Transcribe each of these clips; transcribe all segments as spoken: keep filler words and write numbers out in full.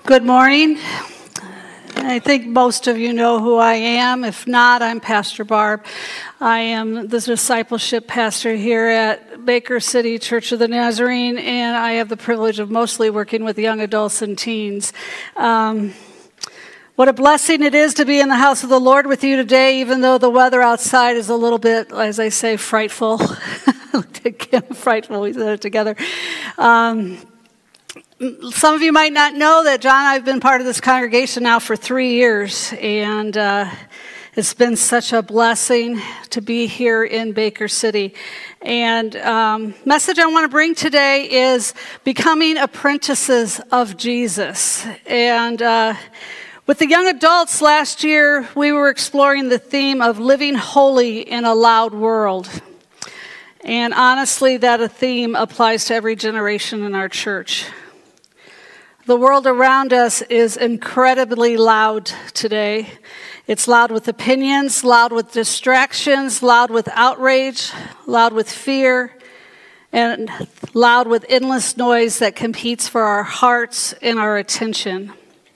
Good morning. I think most of you know who I am. If not, I'm Pastor Barb. I am the discipleship pastor here at Baker City Church of the Nazarene, and I have the privilege of mostly working with young adults and teens. Um, what a blessing it is to be in the house of the Lord with you today, even though the weather outside is a little bit, as I say, frightful. Frightful, we said it together. Um, Some of you might not know that John and I have been part of this congregation now for three years, and uh, it's been such a blessing to be here in Baker City. And um, message I want to bring today is becoming apprentices of Jesus. And uh, with the young adults last year, we were exploring the theme of living holy in a loud world. And honestly, that a theme applies to every generation in our church. The world around us is incredibly loud today. It's loud with opinions, loud with distractions, loud with outrage, loud with fear, and loud with endless noise that competes for our hearts and our attention.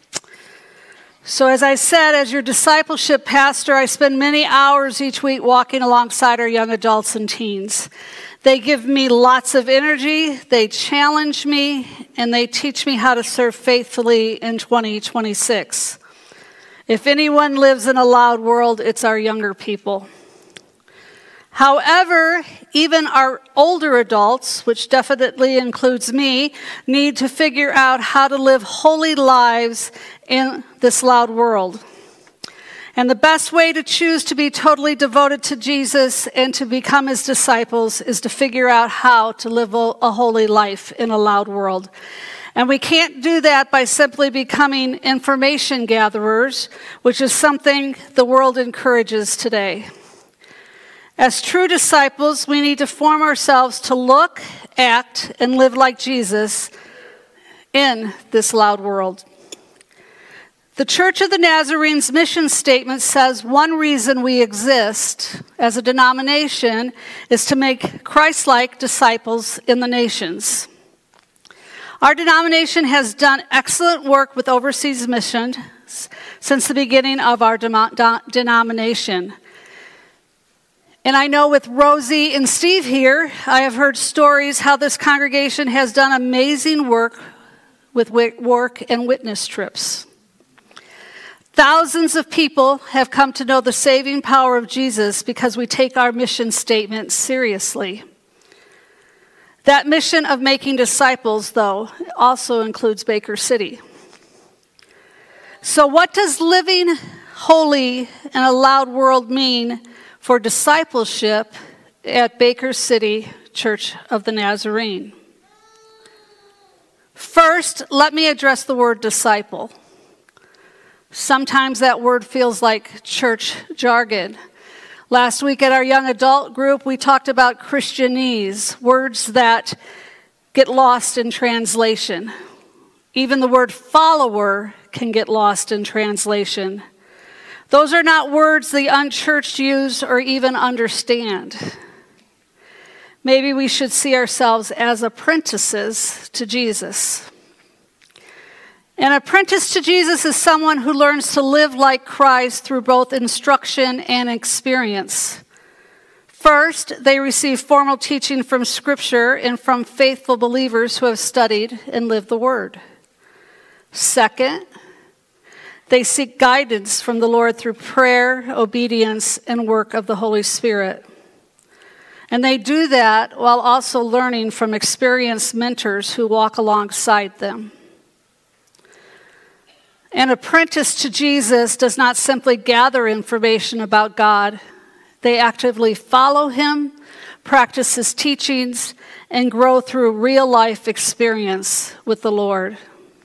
So as I said, as your discipleship pastor, I spend many hours each week walking alongside our young adults and teens. They give me lots of energy, they challenge me, and they teach me how to serve faithfully in twenty twenty-six. If anyone lives in a loud world, it's our younger people. However, even our older adults, which definitely includes me, need to figure out how to live holy lives in this loud world. And the best way to choose to be totally devoted to Jesus and to become his disciples is to figure out how to live a holy life in a loud world. And we can't do that by simply becoming information gatherers, which is something the world encourages today. As true disciples, we need to form ourselves to look, act, and live like Jesus in this loud world. The Church of the Nazarene's mission statement says one reason we exist as a denomination is to make Christ-like disciples in the nations. Our denomination has done excellent work with overseas missions since the beginning of our de- denomination. And I know with Rosie and Steve here, I have heard stories how this congregation has done amazing work with work and witness trips. Thousands of people have come to know the saving power of Jesus because we take our mission statement seriously. That mission of making disciples, though, also includes Baker City. So what does living holy in a loud world mean for discipleship at Baker City Church of the Nazarene? First, let me address the word disciple. Sometimes that word feels like church jargon. Last week at our young adult group, we talked about Christianese, words that get lost in translation. Even the word follower can get lost in translation. Those are not words the unchurched use or even understand. Maybe we should see ourselves as apprentices to Jesus. An apprentice to Jesus is someone who learns to live like Christ through both instruction and experience. First, they receive formal teaching from Scripture and from faithful believers who have studied and lived the Word. Second, they seek guidance from the Lord through prayer, obedience, and work of the Holy Spirit. And they do that while also learning from experienced mentors who walk alongside them. An apprentice to Jesus does not simply gather information about God. They actively follow him, practice his teachings, and grow through real-life experience with the Lord.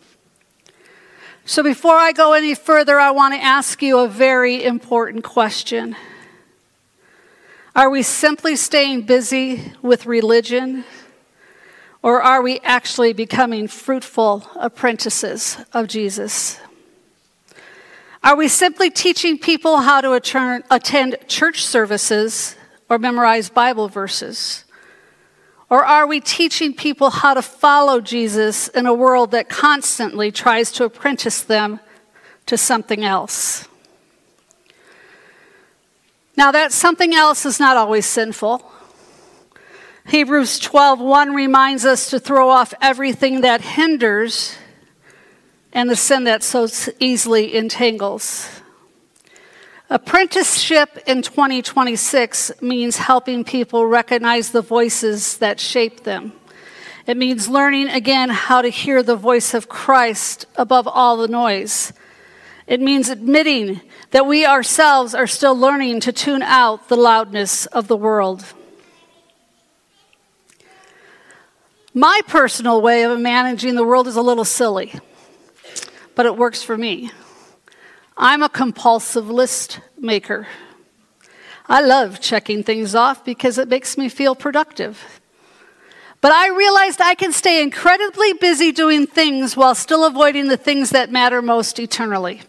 So before I go any further, I want to ask you a very important question. Are we simply staying busy with religion, or are we actually becoming fruitful apprentices of Jesus? Are we simply teaching people how to attend church services or memorize Bible verses? Or are we teaching people how to follow Jesus in a world that constantly tries to apprentice them to something else? Now, that something else is not always sinful. Hebrews twelve one reminds us to throw off everything that hinders and the sin that so easily entangles. Apprenticeship in twenty twenty-six means helping people recognize the voices that shape them. It means learning again how to hear the voice of Christ above all the noise. It means admitting that we ourselves are still learning to tune out the loudness of the world. My personal way of managing the world is a little silly, but it works for me. I'm a compulsive list maker. I love checking things off because it makes me feel productive. But I realized I can stay incredibly busy doing things while still avoiding the things that matter most eternally.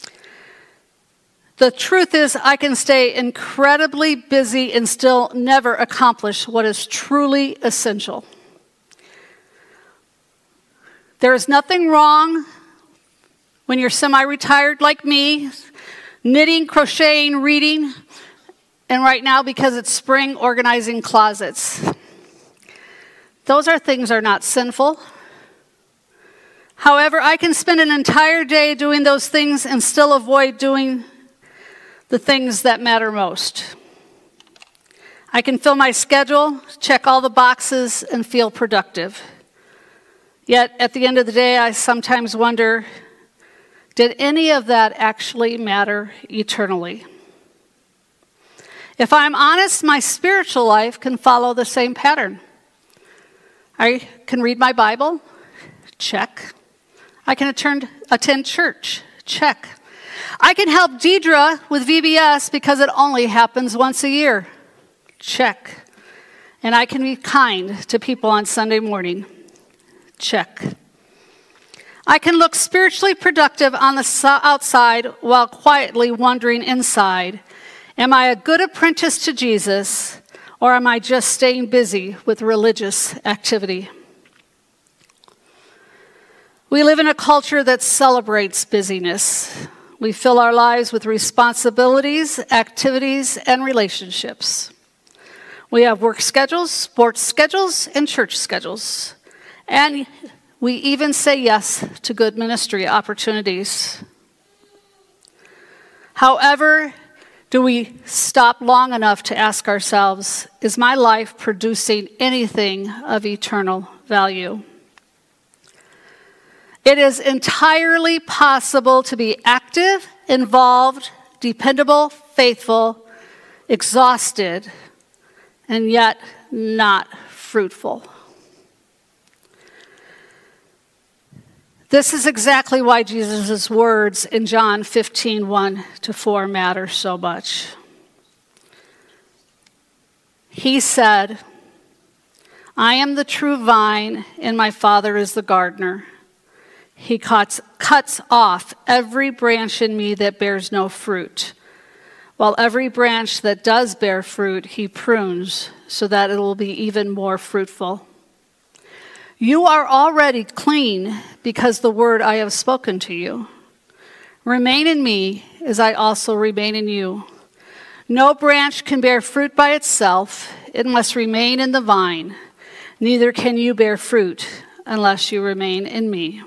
The truth is, I can stay incredibly busy and still never accomplish what is truly essential. There is nothing wrong when you're semi-retired like me, knitting, crocheting, reading, and right now, because it's spring, organizing closets. Those are things are not sinful. However, I can spend an entire day doing those things and still avoid doing the things that matter most. I can fill my schedule, check all the boxes, and feel productive. Yet, at the end of the day, I sometimes wonder, did any of that actually matter eternally? If I'm honest, my spiritual life can follow the same pattern. I can read my Bible, check. I can attend, attend church, check. I can help Deidre with V B S because it only happens once a year, check. And I can be kind to people on Sunday morning, check. I can look spiritually productive on the outside while quietly wondering inside, am I a good apprentice to Jesus, or am I just staying busy with religious activity? We live in a culture that celebrates busyness. We fill our lives with responsibilities, activities, and relationships. We have work schedules, sports schedules, and church schedules. And we even say yes to good ministry opportunities. However, do we stop long enough to ask ourselves, is my life producing anything of eternal value? It is entirely possible to be active, involved, dependable, faithful, exhausted, and yet not fruitful. This is exactly why Jesus' words in John fifteen, one to four matter so much. He said, I am the true vine, and my Father is the gardener. He cuts, cuts off every branch in me that bears no fruit, while every branch that does bear fruit, he prunes so that it will be even more fruitful. You are already clean because the word I have spoken to you. Remain in me as I also remain in you. No branch can bear fruit by itself. It must remain in the vine. Neither can you bear fruit unless you remain in me.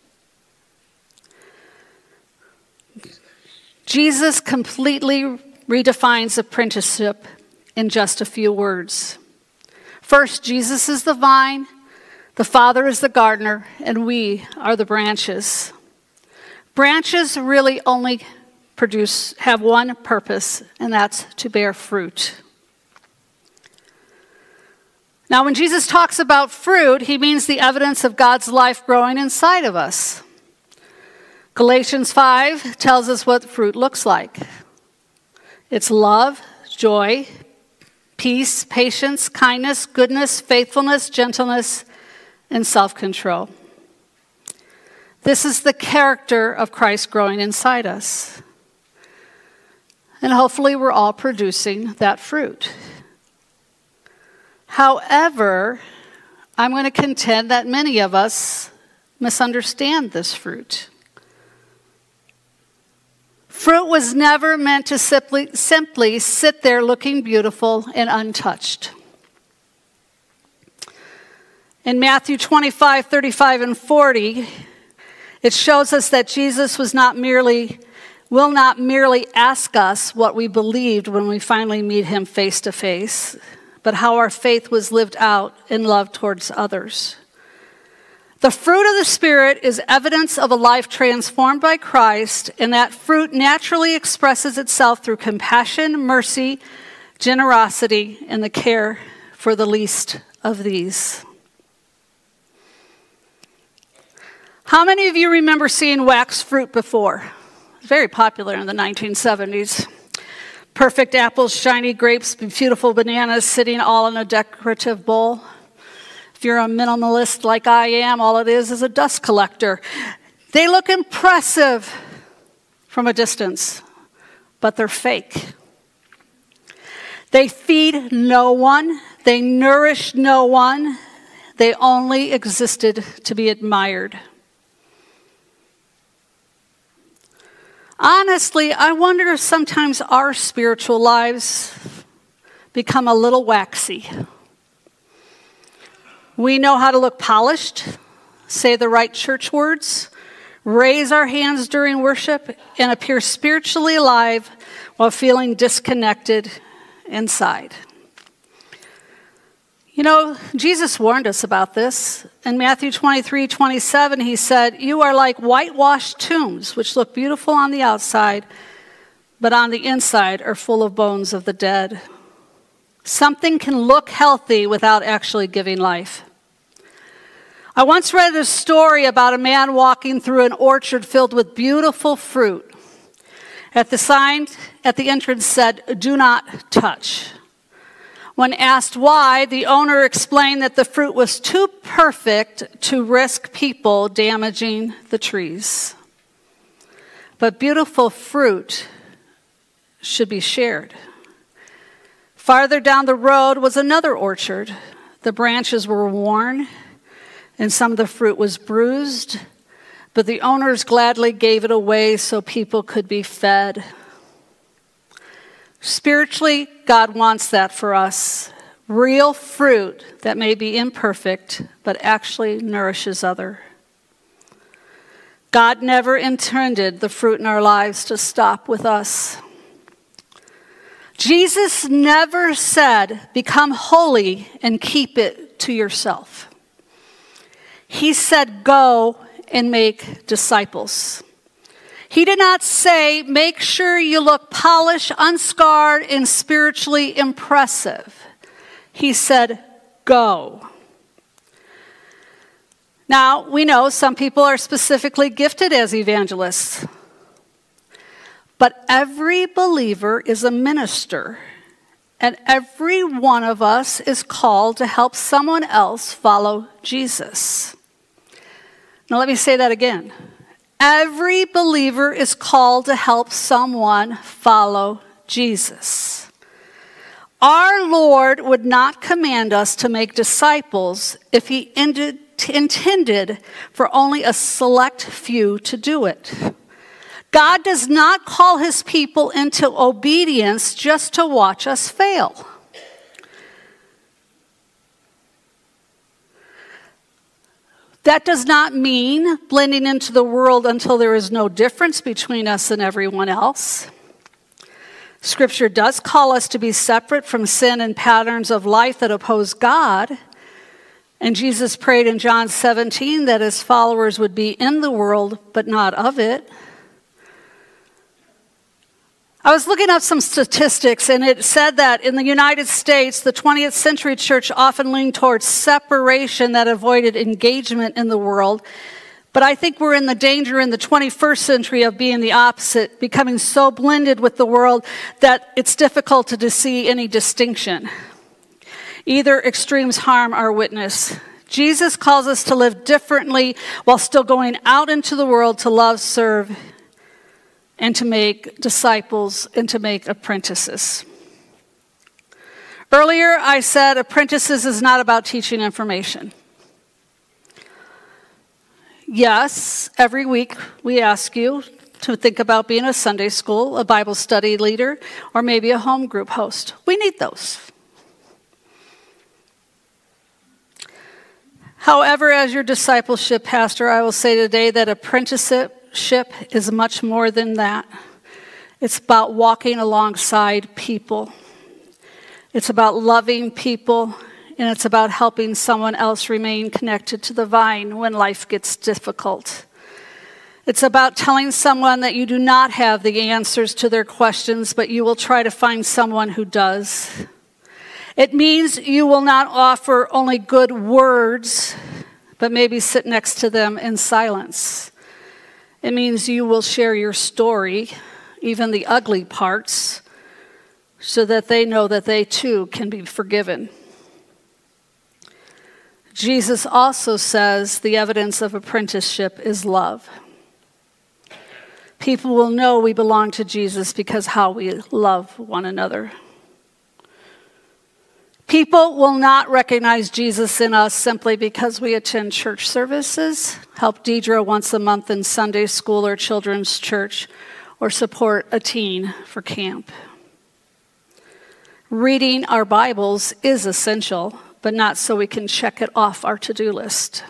Jesus completely redefines apprenticeship in just a few words. First, Jesus is the vine, the Father is the gardener, and we are the branches. Branches really only produce, have one purpose, and that's to bear fruit. Now, when Jesus talks about fruit, he means the evidence of God's life growing inside of us. Galatians five tells us what fruit looks like. It's love, joy, peace, patience, kindness, goodness, faithfulness, gentleness, and self-control. This is the character of Christ growing inside us. And hopefully we're all producing that fruit. However, I'm going to contend that many of us misunderstand this fruit. Fruit was never meant to simply, simply sit there looking beautiful and untouched. In Matthew twenty-five, thirty-five, and forty, it shows us that Jesus was not merely, will not merely ask us what we believed when we finally meet him face to face, but how our faith was lived out in love towards others. The fruit of the Spirit is evidence of a life transformed by Christ, and that fruit naturally expresses itself through compassion, mercy, generosity, and the care for the least of these. How many of you remember seeing wax fruit before? It was very popular in the nineteen seventies. Perfect apples, shiny grapes, beautiful bananas sitting all in a decorative bowl. If you're a minimalist like I am, all it is is a dust collector. They look impressive from a distance, but they're fake. They feed no one. They nourish no one. They only existed to be admired. Honestly, I wonder if sometimes our spiritual lives become a little waxy. We know how to look polished, say the right church words, raise our hands during worship, and appear spiritually alive while feeling disconnected inside. You know, Jesus warned us about this. In Matthew twenty-three, twenty-seven, he said, "You are like whitewashed tombs, which look beautiful on the outside, but on the inside are full of bones of the dead." Something can look healthy without actually giving life. I once read a story about a man walking through an orchard filled with beautiful fruit. At the sign at the entrance said, "Do not touch." When asked why, the owner explained that the fruit was too perfect to risk people damaging the trees. But beautiful fruit should be shared. Farther down the road was another orchard. The branches were worn, and some of the fruit was bruised, but the owners gladly gave it away so people could be fed. Spiritually, God wants that for us. Real fruit that may be imperfect, but actually nourishes others. God never intended the fruit in our lives to stop with us. Jesus never said, "Become holy and keep it to yourself." He said, "Go and make disciples." He did not say, "Make sure you look polished, unscarred, and spiritually impressive." He said, "Go." Now, we know some people are specifically gifted as evangelists. But every believer is a minister, and every one of us is called to help someone else follow Jesus. Now, let me say that again. Every believer is called to help someone follow Jesus. Our Lord would not command us to make disciples if he ended, intended for only a select few to do it. God does not call his people into obedience just to watch us fail. That does not mean blending into the world until there is no difference between us and everyone else. Scripture does call us to be separate from sin and patterns of life that oppose God. And Jesus prayed in John seventeen that his followers would be in the world, but not of it. I was looking up some statistics, and it said that in the United States, the twentieth century church often leaned towards separation that avoided engagement in the world. But I think we're in the danger in the twenty-first century of being the opposite, becoming so blended with the world that it's difficult to see any distinction. Either extremes harm our witness. Jesus calls us to live differently while still going out into the world to love, serve, and to make disciples and to make apprentices. Earlier, I said apprentices is not about teaching information. Yes, every week we ask you to think about being a Sunday school, a Bible study leader, or maybe a home group host. We need those. However, as your discipleship pastor, I will say today that apprenticeship is much more than that. It's about walking alongside people. It's about loving people, and it's about helping someone else remain connected to the vine when life gets difficult. It's about telling someone that you do not have the answers to their questions, but you will try to find someone who does. It means you will not offer only good words, but maybe sit next to them in silence. It means you will share your story, even the ugly parts, so that they know that they too can be forgiven. Jesus also says the evidence of apprenticeship is love. People will know we belong to Jesus because how we love one another. People will not recognize Jesus in us simply because we attend church services, help Deidre once a month in Sunday school or children's church, or support a teen for camp. Reading our Bibles is essential, but not so we can check it off our to-do list.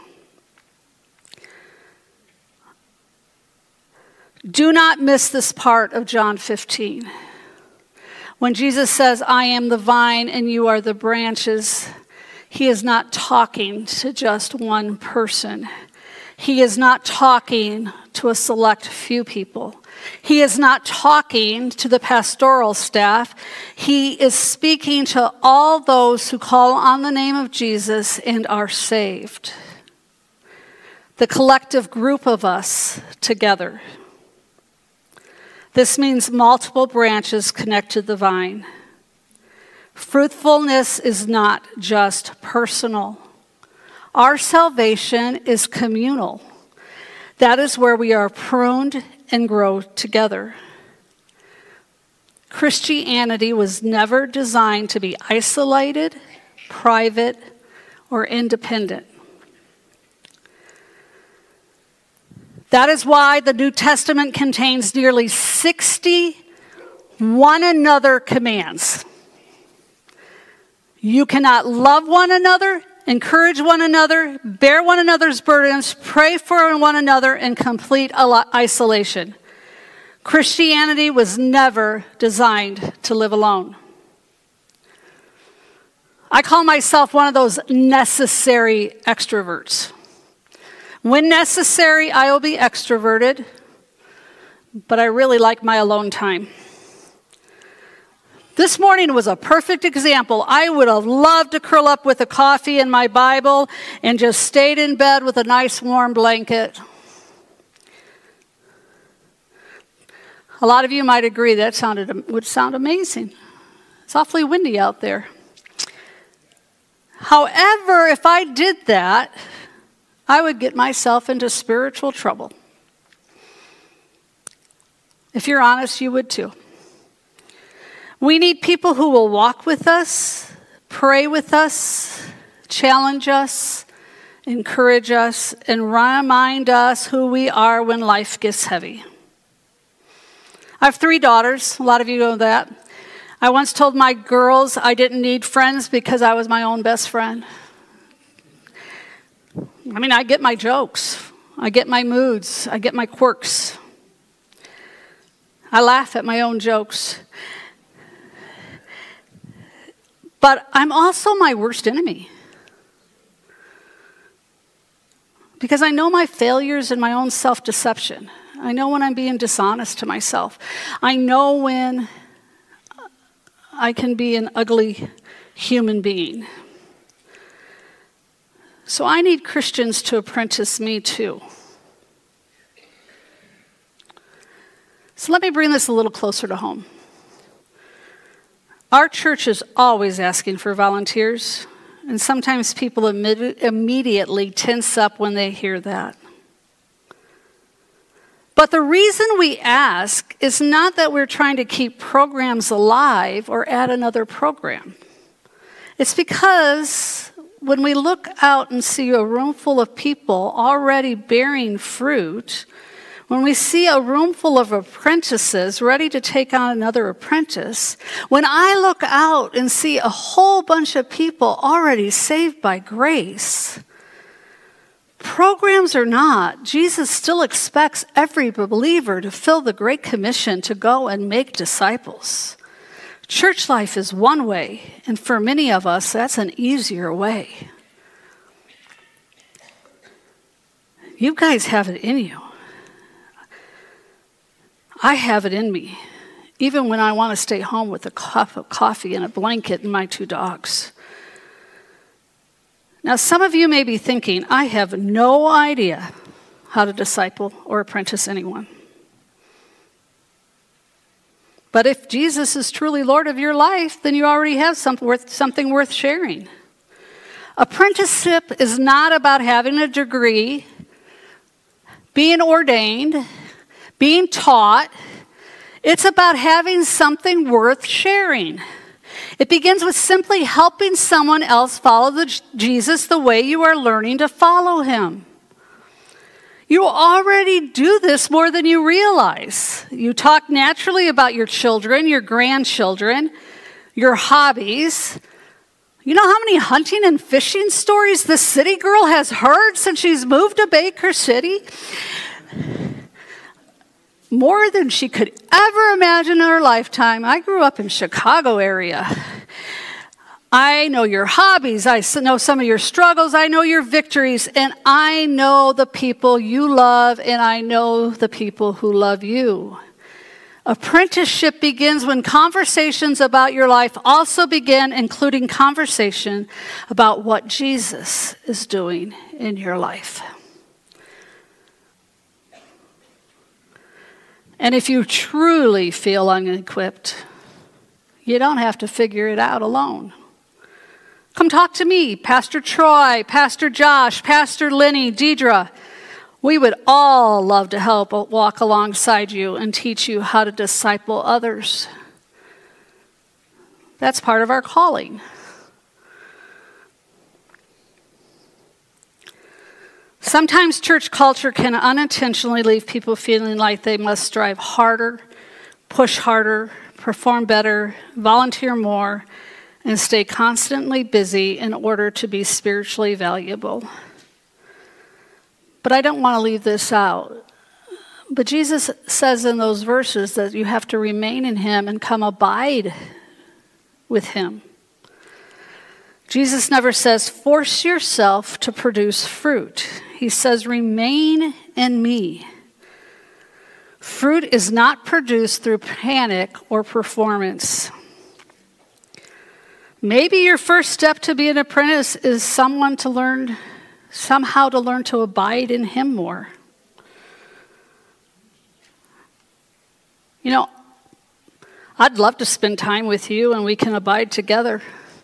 Do not miss this part of John fifteen. When Jesus says, I am the vine and you are the branches, he is not talking to just one person. He is not talking to a select few people. He is not talking to the pastoral staff. He is speaking to all those who call on the name of Jesus and are saved. The collective group of us together. This means multiple branches connect to the vine. Fruitfulness is not just personal. Our salvation is communal. That is where we are pruned and grow together. Christianity was never designed to be isolated, private, or independent. That is why the New Testament contains nearly sixty one another commands. You cannot love one another, encourage one another, bear one another's burdens, pray for one another in complete isolation. Christianity was never designed to live alone. I call myself one of those necessary extroverts. When necessary, I will be extroverted, but I really like my alone time. This morning was a perfect example. I would have loved to curl up with a coffee and my Bible and just stayed in bed with a nice warm blanket. A lot of you might agree that sounded would sound amazing. It's awfully windy out there. However, if I did that, I would get myself into spiritual trouble. If you're honest, you would too. We need people who will walk with us, pray with us, challenge us, encourage us, and remind us who we are when life gets heavy. I have three daughters. A lot of you know that. I once told my girls I didn't need friends because I was my own best friend. I mean, I get my jokes. I get my moods. I get my quirks. I laugh at my own jokes. But I'm also my worst enemy. Because I know my failures and my own self-deception. I know when I'm being dishonest to myself. I know when I can be an ugly human being. So I need Christians to apprentice me too. So let me bring this a little closer to home. Our church is always asking for volunteers, and sometimes people imme- immediately tense up when they hear that. But the reason we ask is not that we're trying to keep programs alive or add another program. It's because when we look out and see a room full of people already bearing fruit, when we see a room full of apprentices ready to take on another apprentice, when I look out and see a whole bunch of people already saved by grace, programs or not, Jesus still expects every believer to fill the Great Commission to go and make disciples. Church life is one way, and for many of us, that's an easier way. You guys have it in you. I have it in me, even when I want to stay home with a cup of coffee and a blanket and my two dogs. Now, some of you may be thinking, I have no idea how to disciple or apprentice anyone. But if Jesus is truly Lord of your life, then you already have something worth, something worth sharing. Apprenticeship is not about having a degree, being ordained, being taught. It's about having something worth sharing. It begins with simply helping someone else follow the, Jesus the way you are learning to follow him. You already do this more than you realize. You talk naturally about your children, your grandchildren, your hobbies. You know how many hunting and fishing stories the city girl has heard since she's moved to Baker City? More than she could ever imagine in her lifetime. I grew up in Chicago area. I know your hobbies. I know some of your struggles. I know your victories. And I know the people you love, and I know the people who love you. Apprenticeship begins when conversations about your life also begin, including conversation about what Jesus is doing in your life. And if you truly feel unequipped, you don't have to figure it out alone. Come talk to me, Pastor Troy, Pastor Josh, Pastor Lenny, Deidre. We would all love to help walk alongside you and teach you how to disciple others. That's part of our calling. Sometimes church culture can unintentionally leave people feeling like they must strive harder, push harder, perform better, volunteer more, and stay constantly busy in order to be spiritually valuable. But I don't want to leave this out. But Jesus says in those verses that you have to remain in him and come abide with him. Jesus never says, force yourself to produce fruit. He says, remain in me. Fruit is not produced through panic or performance. Maybe your first step to be an apprentice is someone to learn, somehow to learn to abide in him more. You know, I'd love to spend time with you and we can abide together.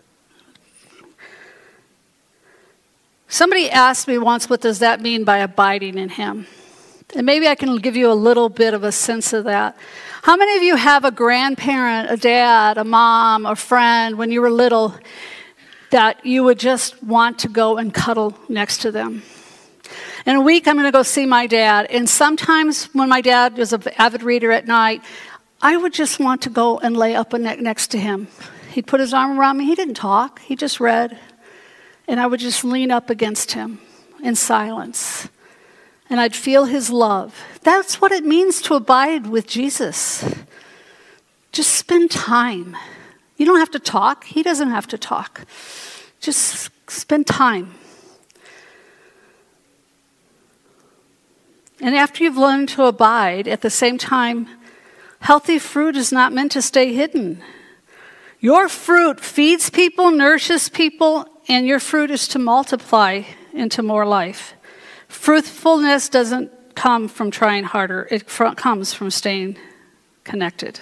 Somebody asked me once, what does that mean by abiding in him? And maybe I can give you a little bit of a sense of that. How many of you have a grandparent, a dad, a mom, a friend, when you were little, that you would just want to go and cuddle next to them? In a week, I'm going to go see my dad. And sometimes when my dad was an avid reader at night, I would just want to go and lay up next to him. He'd put his arm around me. He didn't talk. He just read. And I would just lean up against him in silence. And I'd feel his love. That's what it means to abide with Jesus. Just spend time. You don't have to talk. He doesn't have to talk. Just spend time. And after you've learned to abide, at the same time, healthy fruit is not meant to stay hidden. Your fruit feeds people, nourishes people, and your fruit is to multiply into more life. Fruitfulness doesn't come from trying harder. It comes from staying connected.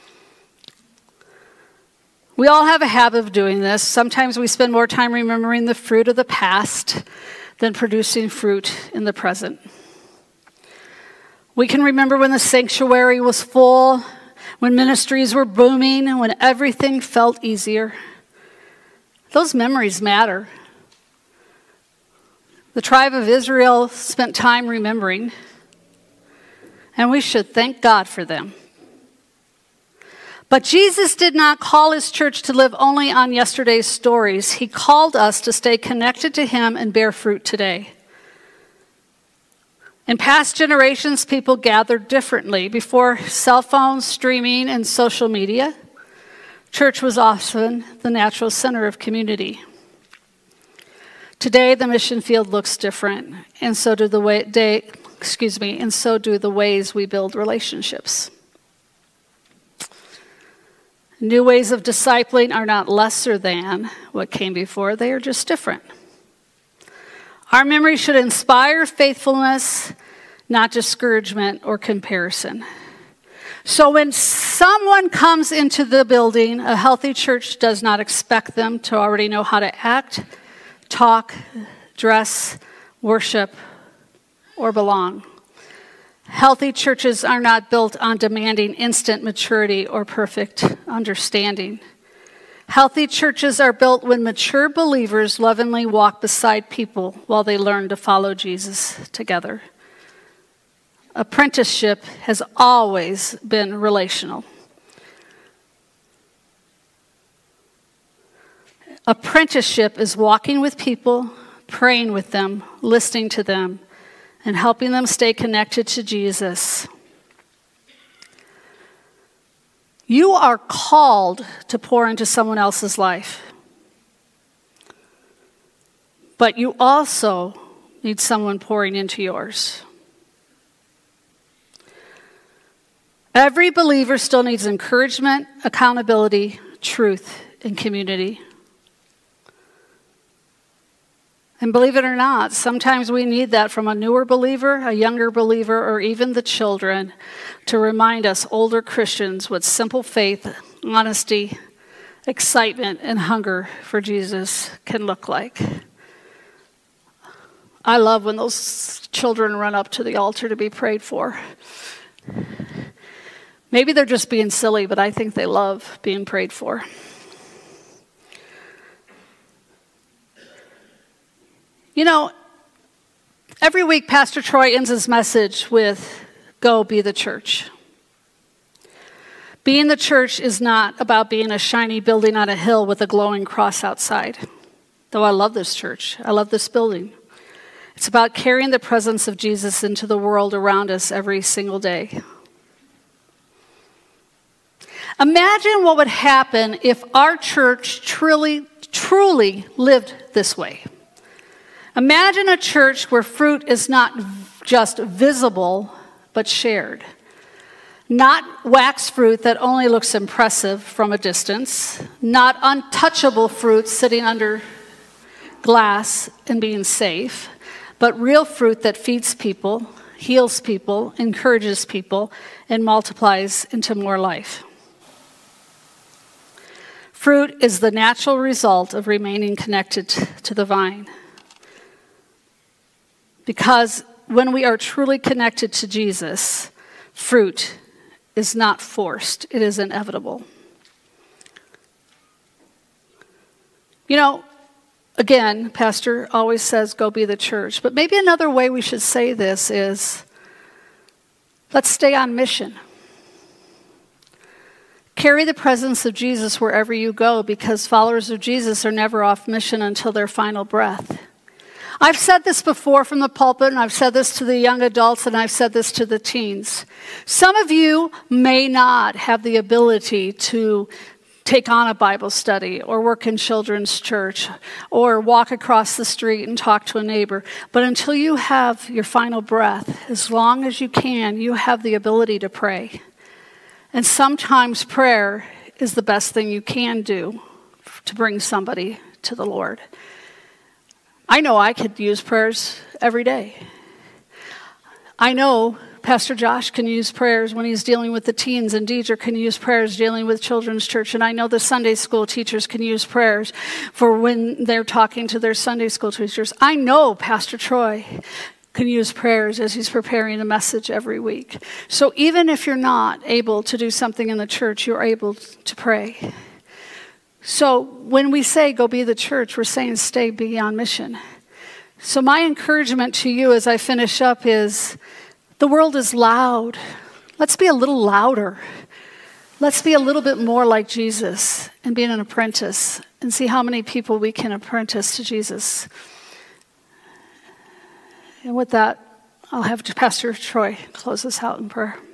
We all have a habit of doing this. Sometimes we spend more time remembering the fruit of the past than producing fruit in the present. We can remember when the sanctuary was full, when ministries were booming, and when everything felt easier. Those memories matter. The tribe of Israel spent time remembering, and we should thank God for them. But Jesus did not call his church to live only on yesterday's stories. He called us to stay connected to him and bear fruit today. In past generations, people gathered differently. Before cell phones, streaming, and social media, church was often the natural center of community. Today, the mission field looks different, and so do the way day, excuse me, and so do the ways we build relationships. New ways of discipling are not lesser than what came before, they are just different. Our memory should inspire faithfulness, not discouragement or comparison. So when someone comes into the building, a healthy church does not expect them to already know how to act, talk, dress, worship, or belong. Healthy churches are not built on demanding instant maturity or perfect understanding. Healthy churches are built when mature believers lovingly walk beside people while they learn to follow Jesus together. Apprenticeship has always been relational. Apprenticeship is walking with people, praying with them, listening to them, and helping them stay connected to Jesus. You are called to pour into someone else's life. But you also need someone pouring into yours. Every believer still needs encouragement, accountability, truth, and community. And believe it or not, sometimes we need that from a newer believer, a younger believer, or even the children to remind us older Christians what simple faith, honesty, excitement, and hunger for Jesus can look like. I love when those children run up to the altar to be prayed for. Maybe they're just being silly, but I think they love being prayed for. You know, every week Pastor Troy ends his message with, "Go be the church." Being the church is not about being a shiny building on a hill with a glowing cross outside. Though I love this church. I love this building. It's about carrying the presence of Jesus into the world around us every single day. Imagine what would happen if our church truly, truly lived this way. Imagine a church where fruit is not just visible, but shared. Not wax fruit that only looks impressive from a distance. Not untouchable fruit sitting under glass and being safe. But real fruit that feeds people, heals people, encourages people, and multiplies into more life. Fruit is the natural result of remaining connected to the vine. Because when we are truly connected to Jesus, fruit is not forced. It is inevitable. You know, again, Pastor always says, go be the church. But maybe another way we should say this is, let's stay on mission. Carry the presence of Jesus wherever you go, because followers of Jesus are never off mission until their final breath. I've said this before from the pulpit, and I've said this to the young adults, and I've said this to the teens. Some of you may not have the ability to take on a Bible study or work in children's church or walk across the street and talk to a neighbor. But until you have your final breath, as long as you can, you have the ability to pray. And sometimes prayer is the best thing you can do to bring somebody to the Lord. I know I could use prayers every day. I know Pastor Josh can use prayers when he's dealing with the teens, and Deidre can use prayers dealing with children's church, and I know the Sunday school teachers can use prayers for when they're talking to their Sunday school teachers. I know Pastor Troy can use prayers as he's preparing a message every week. So even if you're not able to do something in the church, you're able to pray. So when we say go be the church, we're saying stay, be on mission. So my encouragement to you as I finish up is, the world is loud. Let's be a little louder. Let's be a little bit more like Jesus and be an apprentice and see how many people we can apprentice to Jesus. And with that, I'll have Pastor Troy close us out in prayer.